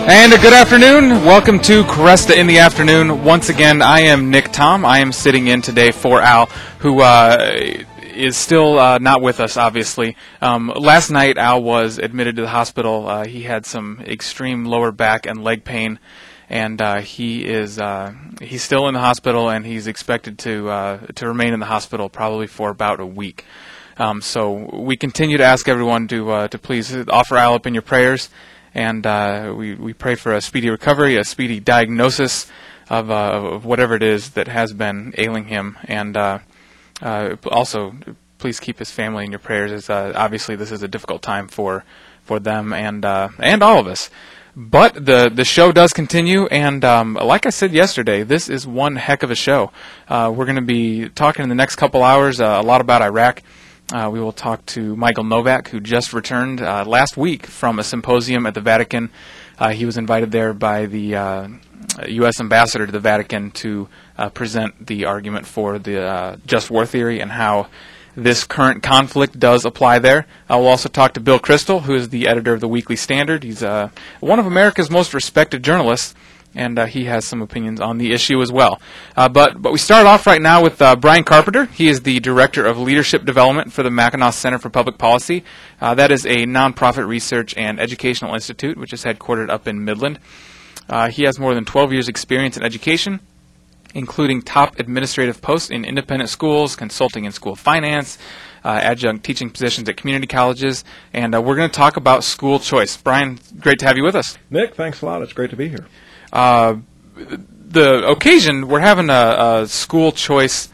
And a good afternoon. Welcome to Cresta in the Afternoon. Once again, I am Nick Tom. I am sitting in today for Al, who is still not with us, obviously. Last night, Al was admitted to the hospital. He had some extreme lower back and leg pain, and he's still in the hospital, and he's expected to remain in the hospital probably for about a week. So we continue to ask everyone to please offer Al up in your prayers. And we pray for a speedy recovery, a speedy diagnosis of whatever it is that has been ailing him. And also, please keep his family in your prayers, as obviously this is a difficult time for them and all of us. But the show does continue, and like I said yesterday, this is one heck of a show. We're going to be talking in the next couple hours a lot about Iraq. We will talk to Michael Novak, who just returned last week from a symposium at the Vatican. He was invited there by the U.S. ambassador to the Vatican to present the argument for the just war theory and how this current conflict does apply there. We'll also talk to Bill Kristol, who is the editor of the Weekly Standard. He's one of America's most respected journalists, and he has some opinions on the issue as well. But we start off right now with Brian Carpenter. He is the Director of Leadership Development for the Mackinac Center for Public Policy. That is a nonprofit research and educational institute, which is headquartered up in Midland. He has more than 12 years' experience in education, including top administrative posts in independent schools, consulting in school finance, adjunct teaching positions at community colleges, and we're going to talk about school choice. Brian, great to have you with us. Nick, thanks a lot. It's great to be here. The occasion, we're having a school choice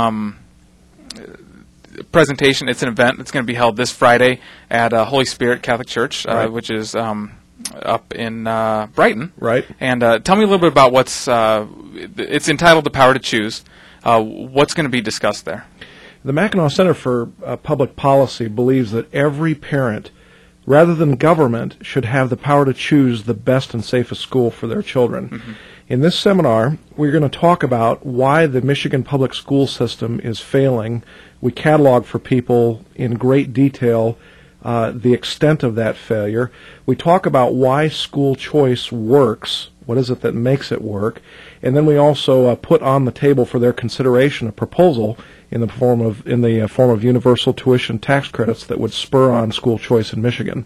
presentation. It's an event that's going to be held this Friday at Holy Spirit Catholic Church, right, which is up in Brighton. Right. And tell me a little bit about what's it's entitled The Power to Choose. What's going to be discussed there? The Mackinac Center for Public Policy believes that every parent, rather than government, should have the power to choose the best and safest school for their children. Mm-hmm. In this seminar, we're going to talk about why the Michigan public school system is failing. We catalog for people in great detail the extent of that failure. We talk about why school choice works, what is it that makes it work, and then we also put on the table for their consideration a proposal in the form of universal tuition tax credits that would spur on school choice in Michigan.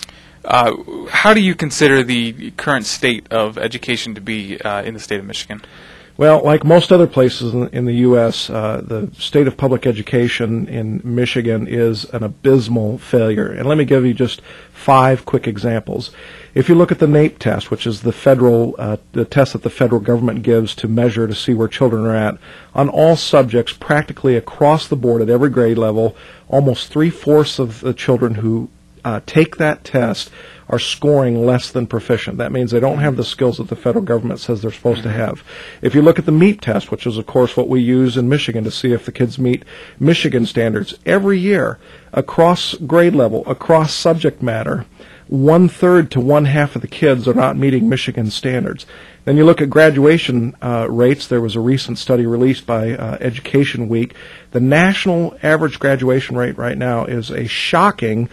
How do you consider the current state of education to be in the state of Michigan? Well, like most other places in the U.S., the state of public education in Michigan is an abysmal failure. And let me give you just 5 quick examples. If you look at the NAEP test, which is the test that the federal government gives to measure to see where children are at, on all subjects, practically across the board at every grade level, almost 3/4 of the children who take that test are scoring less than proficient. That means they don't have the skills that the federal government says they're supposed to have. If you look at the MEEP test, which is, of course, what we use in Michigan to see if the kids meet Michigan standards, every year, across grade level, across subject matter, 1/3 to 1/2 of the kids are not meeting Michigan standards. Then you look at graduation rates. There was a recent study released by Education Week. The national average graduation rate right now is a shocking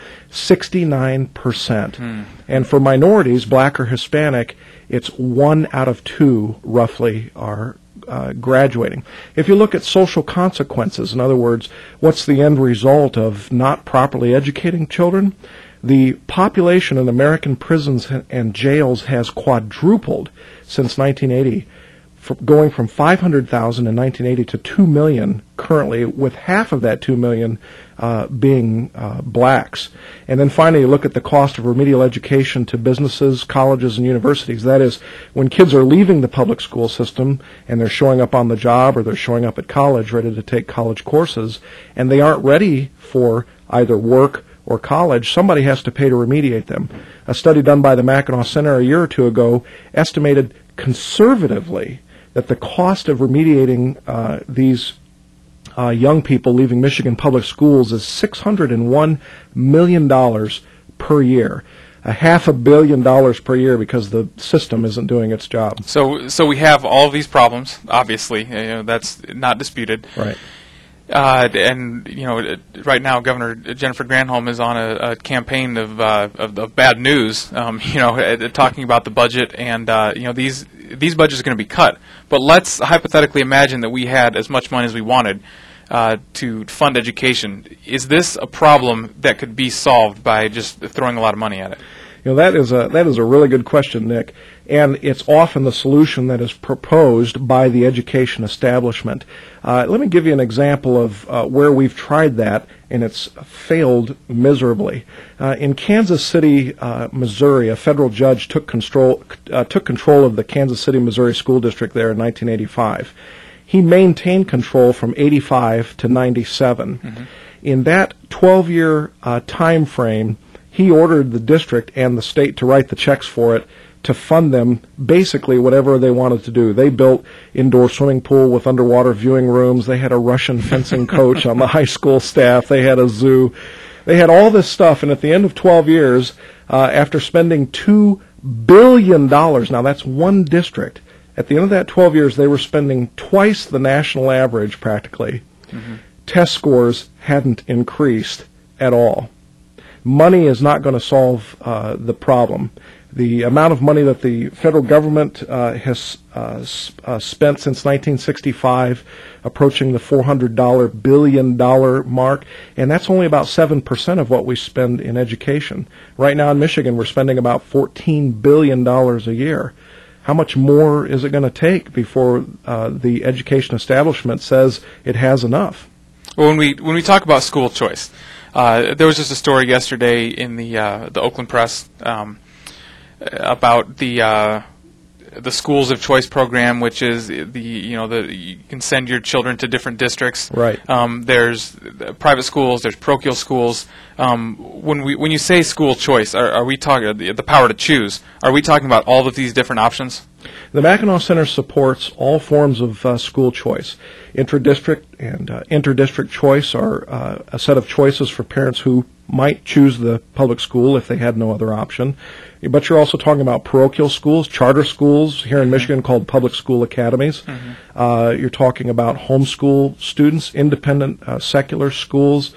69%. And for minorities, black or Hispanic, it's 1 out of 2 roughly are graduating. If you look at social consequences, in other words, what's the end result of not properly educating children? The population in American prisons and jails has quadrupled since 1980, going from 500,000 in 1980 to 2 million currently, with half of that 2 million being blacks. And then finally, you look at the cost of remedial education to businesses, colleges, and universities. That is, when kids are leaving the public school system and they're showing up on the job or they're showing up at college ready to take college courses, and they aren't ready for either work or college, somebody has to pay to remediate them. A study done by the Mackinac Center a year or two ago estimated conservatively that the cost of remediating these young people leaving Michigan public schools is $601 million per year. $500 million per year because the system isn't doing its job. So we have all of these problems, obviously. That's not disputed. Right. And right now, Governor Jennifer Granholm is on a campaign of bad news. Talking about the budget, and these budgets are going to be cut. But let's hypothetically imagine that we had as much money as we wanted to fund education. Is this a problem that could be solved by just throwing a lot of money at it? That is a really good question, Nick, and it's often the solution that is proposed by the education establishment. Let me give you an example of where we've tried that, and it's failed miserably. In Kansas City, Missouri, a federal judge took control of the Kansas City, Missouri school district there in 1985. He maintained control from 85 to 97. Mm-hmm. In that 12-year time frame, he ordered the district and the state to write the checks for it to fund them basically whatever they wanted to do. They built indoor swimming pool with underwater viewing rooms. They had a Russian fencing coach on the high school staff. They had a zoo. They had all this stuff, and at the end of 12 years, after spending $2 billion, now that's one district, at the end of that 12 years, they were spending twice the national average practically. Mm-hmm. Test scores hadn't increased at all. Money is not going to solve the problem. The amount of money that the federal government has spent since 1965, approaching the $400 billion mark, and that's only about 7% of what we spend in education. Right now in Michigan, we're spending about $14 billion a year. How much more is it going to take before the education establishment says it has enough? Well, when we talk about school choice, there was just a story yesterday in the Oakland Press about the Schools of Choice program, which is you can send your children to different districts. Right. There's private schools. There's parochial schools. When you say school choice, are we talking the power to choose? Are we talking about all of these different options? The Mackinac Center supports all forms of school choice. Intra-district and inter-district choice are a set of choices for parents who might choose the public school if they had no other option. But you're also talking about parochial schools, charter schools here in Michigan called public school academies. Mm-hmm. You're talking about homeschool students, independent secular schools.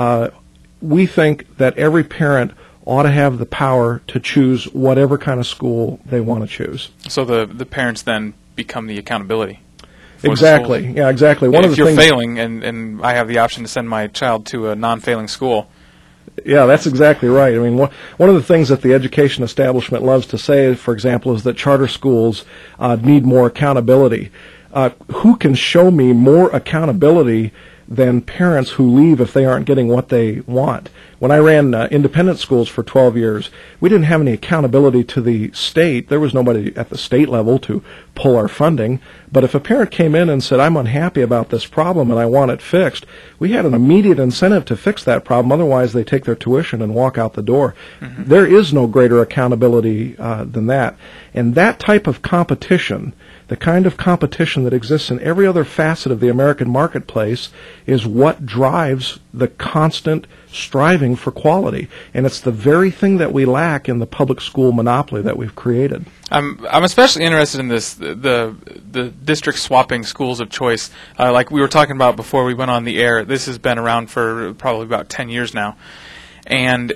We think that every parent ought to have the power to choose whatever kind of school they want to choose. So the parents then become the accountability. Exactly. Yeah, exactly. If you're failing and I have the option to send my child to a non-failing school. Yeah, that's exactly right. I mean, one of the things that the education establishment loves to say, for example, is that charter schools need more accountability. Who can show me more accountability than parents who leave if they aren't getting what they want? When I ran independent schools for 12 years, we didn't have any accountability to the state. There was nobody at the state level to pull our funding. But if a parent came in and said, I'm unhappy about this problem and I want it fixed, we had an immediate incentive to fix that problem. Otherwise, they take their tuition and walk out the door. Mm-hmm. There is no greater accountability than that. And that type of competition, the kind of competition that exists in every other facet of the American marketplace, is what drives the constant striving for quality. And it's the very thing that we lack in the public school monopoly that we've created. I'm especially interested in this, the district swapping schools of choice. Like we were talking about before we went on the air, this has been around for probably about 10 years now. And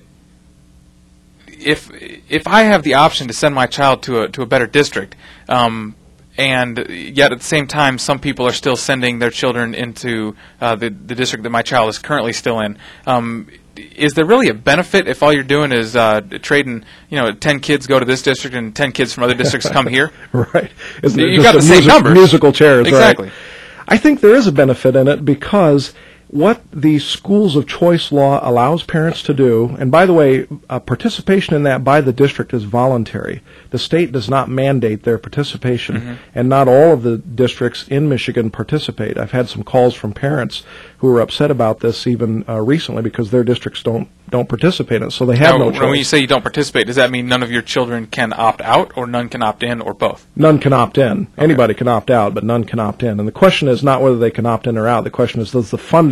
if I have the option to send my child to a better district, and yet at the same time some people are still sending their children into the district that my child is currently still in, is there really a benefit if all you're doing is trading, 10 kids go to this district and 10 kids from other districts come here? Right. You've got the same numbers. Musical chairs, exactly. Right. I think there is a benefit in it because what the schools of choice law allows parents to do, and by the way, participation in that by the district is voluntary. The state does not mandate their participation, mm-hmm. and not all of the districts in Michigan participate. I've had some calls from parents who are upset about this even recently because their districts don't participate in it, so they have no choice. When you say you don't participate, does that mean none of your children can opt out, or none can opt in, or both? None can opt in. Okay. Anybody can opt out, but none can opt in. And the question is not whether they can opt in or out. The question is, does the funding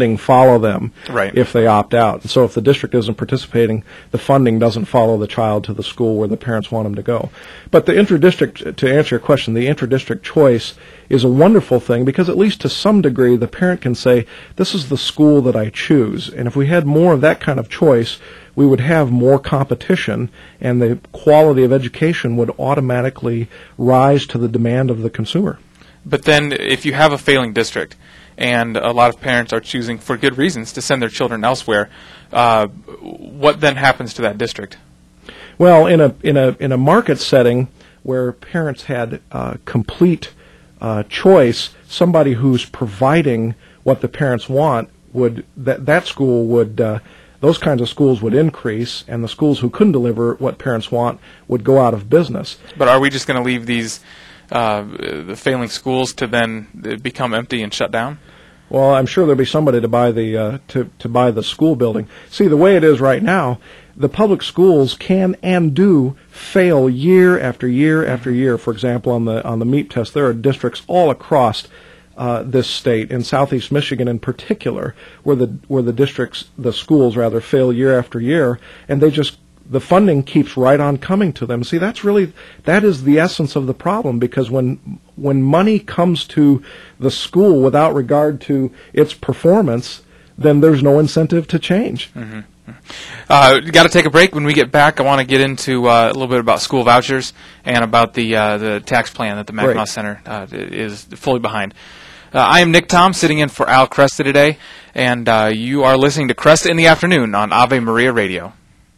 funding follow them Right. if they opt out. And so if the district isn't participating, the funding doesn't follow the child to the school where the parents want them to go. But the intradistrict, to answer your question, the intradistrict choice is a wonderful thing because at least to some degree the parent can say, this is the school that I choose. And if we had more of that kind of choice, we would have more competition and the quality of education would automatically rise to the demand of the consumer. But then if you have a failing district and a lot of parents are choosing for good reasons to send their children elsewhere, what then happens to that district? Well, in a market setting where parents had complete choice, somebody who's providing what the parents want would that school would those kinds of schools would increase, and the schools who couldn't deliver what parents want would go out of business. But are we just going to leave these the failing schools to then become empty and shut down? Well, I'm sure there'll be somebody to buy the to buy the school building. See, the way it is right now, the public schools can and do fail year after year after year. For example, on the MEAP test, there are districts all across this state, in southeast Michigan in particular, where the schools rather fail year after year, and the funding keeps right on coming to them. See, that is the essence of the problem, because when money comes to the school without regard to its performance, then there's no incentive to change. Mm-hmm. Got to take a break. When we get back, I want to get into a little bit about school vouchers and about the tax plan that the Mackinac Center is fully behind. I am Nick Tom, sitting in for Al Cresta today, and you are listening to Cresta in the Afternoon on Ave Maria Radio.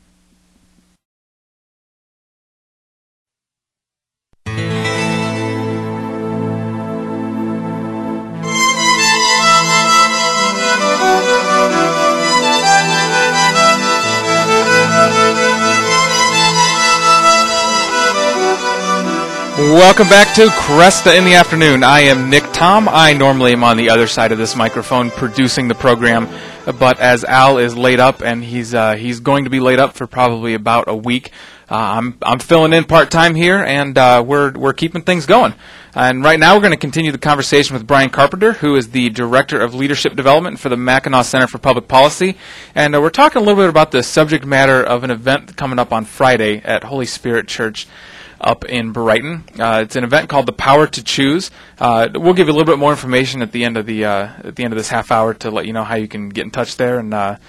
Welcome back to Cresta in the Afternoon. I am Nick Tom. I normally am on the other side of this microphone producing the program, but as Al is laid up, and he's going to be laid up for probably about a week, I'm filling in part-time here, and we're keeping things going. And right now we're going to continue the conversation with Brian Carpenter, who is the Director of Leadership Development for the Mackinac Center for Public Policy. And we're talking a little bit about the subject matter of an event coming up on Friday at Holy Spirit Church up in Brighton. It's an event called The Power to Choose. We'll give you a little bit more information at the end of this half hour to let you know how you can get in touch there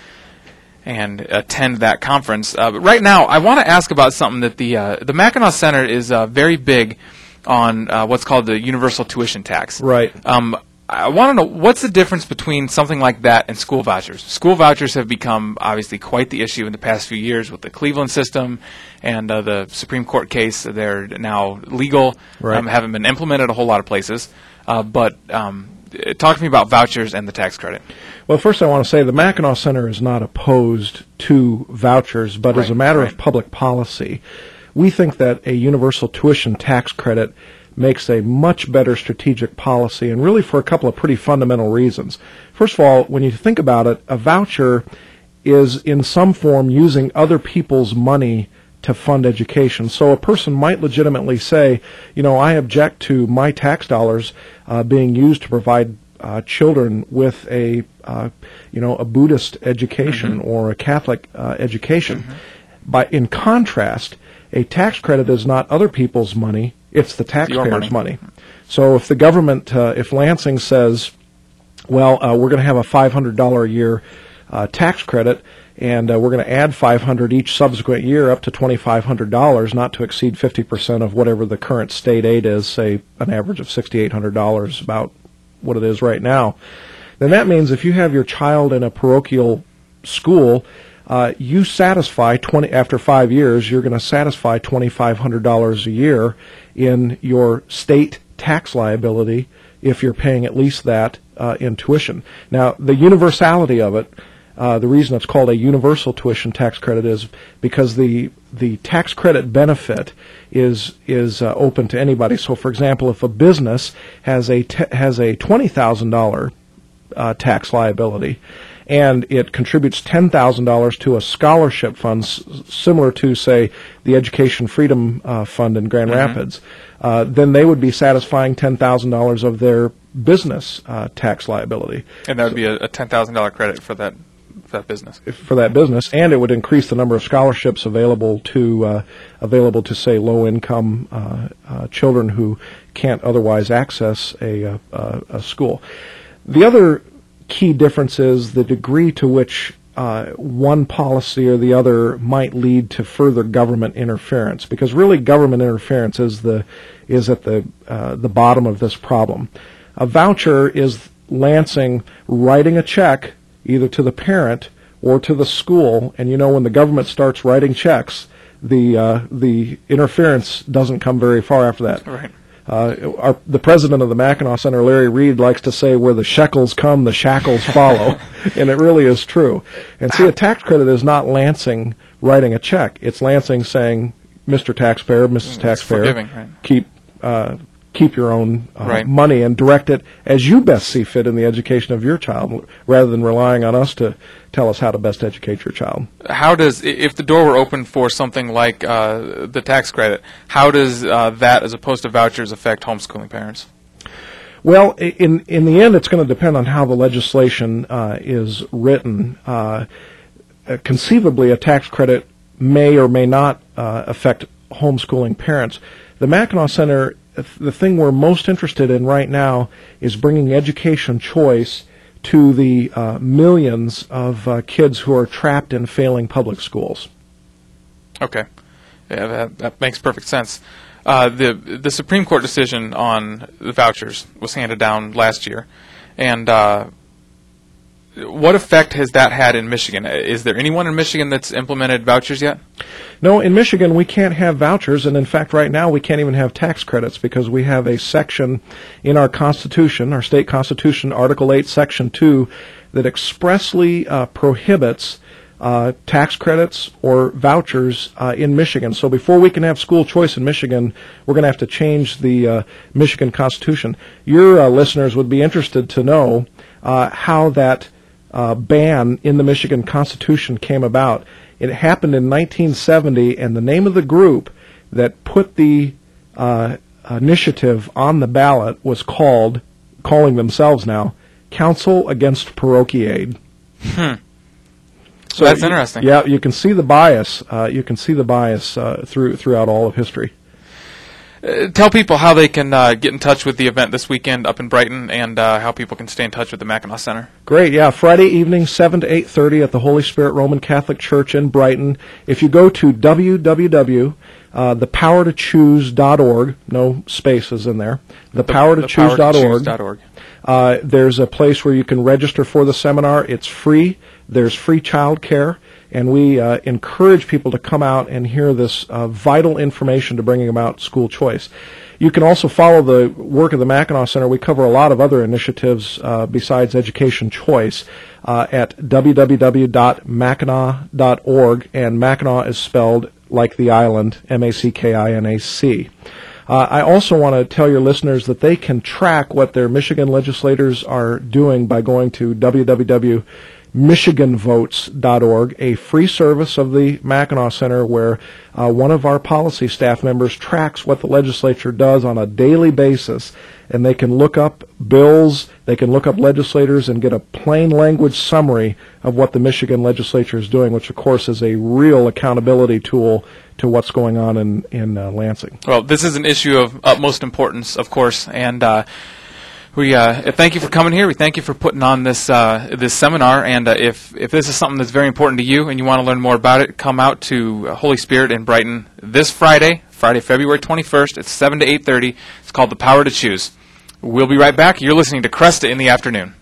and attend that conference. But right now, I want to ask about something that the Mackinac Center is very big on, what's called the universal tuition tax. Right. I want to know, what's the difference between something like that and school vouchers? School vouchers have become obviously quite the issue in the past few years with the Cleveland system and the Supreme Court case. They're now legal, haven't been implemented a whole lot of places. But talk to me about vouchers and the tax credit. Well, first I want to say the Mackinac Center is not opposed to vouchers, but as a matter of public policy, we think that a universal tuition tax credit makes a much better strategic policy, and really for a couple of pretty fundamental reasons. First of all, when you think about it, a voucher is in some form using other people's money to fund education. So a person might legitimately say, I object to my tax dollars being used to provide children with a Buddhist education or a Catholic education. But in contrast, a tax credit is not other people's money, it's the taxpayers' money. So if the government, if Lansing says, we're going to have a $500 a year tax credit, and we're going to add $500 each subsequent year up to $2,500, not to exceed 50% of whatever the current state aid is, say an average of $6,800, about what it is right now, then that means if you have your child in a parochial school, you satisfy after 5 years, you're going to satisfy $2,500 a year in your state tax liability if you're paying at least that in tuition. Now, the universality of it, the reason it's called a universal tuition tax credit is because the tax credit benefit is open to anybody. So, for example, if a business has a $20,000 tax liability, and it contributes $10,000 to a scholarship fund similar to, say, the Education Freedom Fund in Grand Rapids, then they would be satisfying $10,000 of their business tax liability. And that would be a $10,000 credit for that business. For that business, and it would increase the number of scholarships available to say low-income children who can't otherwise access a school. The other key difference is the degree to which one policy or the other might lead to further government interference, because really government interference is at the bottom of this problem. A voucher is Lansing writing a check either to the parent or to the school, and when the government starts writing checks, the interference doesn't come very far after that. Right. The president of the Mackinac Center, Larry Reed, likes to say, where the shekels come, the shackles follow, and it really is true. And see, a tax credit is not Lansing writing a check. It's Lansing saying, Mr. Taxpayer, Mrs. Taxpayer, right. keep your own right. money and direct it as you best see fit in the education of your child, rather than relying on us to tell us how to best educate your child. How does, if the door were open for something like the tax credit, how does that, as opposed to vouchers, affect homeschooling parents? Well, in the end, it's going to depend on how the legislation is written. Conceivably, a tax credit may or may not affect homeschooling parents. The Mackinac Center, the thing we're most interested in right now is bringing education choice to the millions of kids who are trapped in failing public schools. Okay. Yeah, that makes perfect sense. The Supreme Court decision on the vouchers was handed down last year, and what effect has that had in Michigan? Is there anyone in Michigan that's implemented vouchers yet? No, in Michigan we can't have vouchers, and in fact right now we can't even have tax credits because we have a section in our Constitution, our state Constitution, Article 8, Section 2, that expressly prohibits tax credits or vouchers in Michigan. So before we can have school choice in Michigan, we're going to have to change the Michigan Constitution. Your listeners would be interested to know how that ban in the Michigan Constitution came about. It happened in 1970, and the name of the group that put the initiative on the ballot was calling themselves now, Council Against Parochiaid. So that's interesting. Yeah, you can see the bias. Throughout all of history. Tell people how they can get in touch with the event this weekend up in Brighton, and how people can stay in touch with the Mackinac Center. Great, yeah. Friday evening, 7 to 8:30 at the Holy Spirit Roman Catholic Church in Brighton. If you go to www.thepowertochoose.org, no spaces in there, thepowertochoose.org, there's a place where you can register for the seminar. It's free. There's free child care. And we encourage people to come out and hear this vital information to bringing about school choice. You can also follow the work of the Mackinac Center. We cover a lot of other initiatives besides education choice at www.mackinac.org, and Mackinac is spelled like the island, M-A-C-K-I-N-A-C. I also want to tell your listeners that they can track what their Michigan legislators are doing by going to www.michiganvotes.org, a free service of the Mackinac Center where one of our policy staff members tracks what the legislature does on a daily basis, and they can look up bills, they can look up legislators and get a plain language summary of what the Michigan legislature is doing, which of course is a real accountability tool to what's going on in Lansing. Well, this is an issue of utmost importance, of course, and we thank you for coming here. We thank you for putting on this this seminar. And if this is something that's very important to you and you want to learn more about it, come out to Holy Spirit in Brighton this Friday, February 21st. It's 7 to 8:30. It's called The Power to Choose. We'll be right back. You're listening to Cresta in the Afternoon.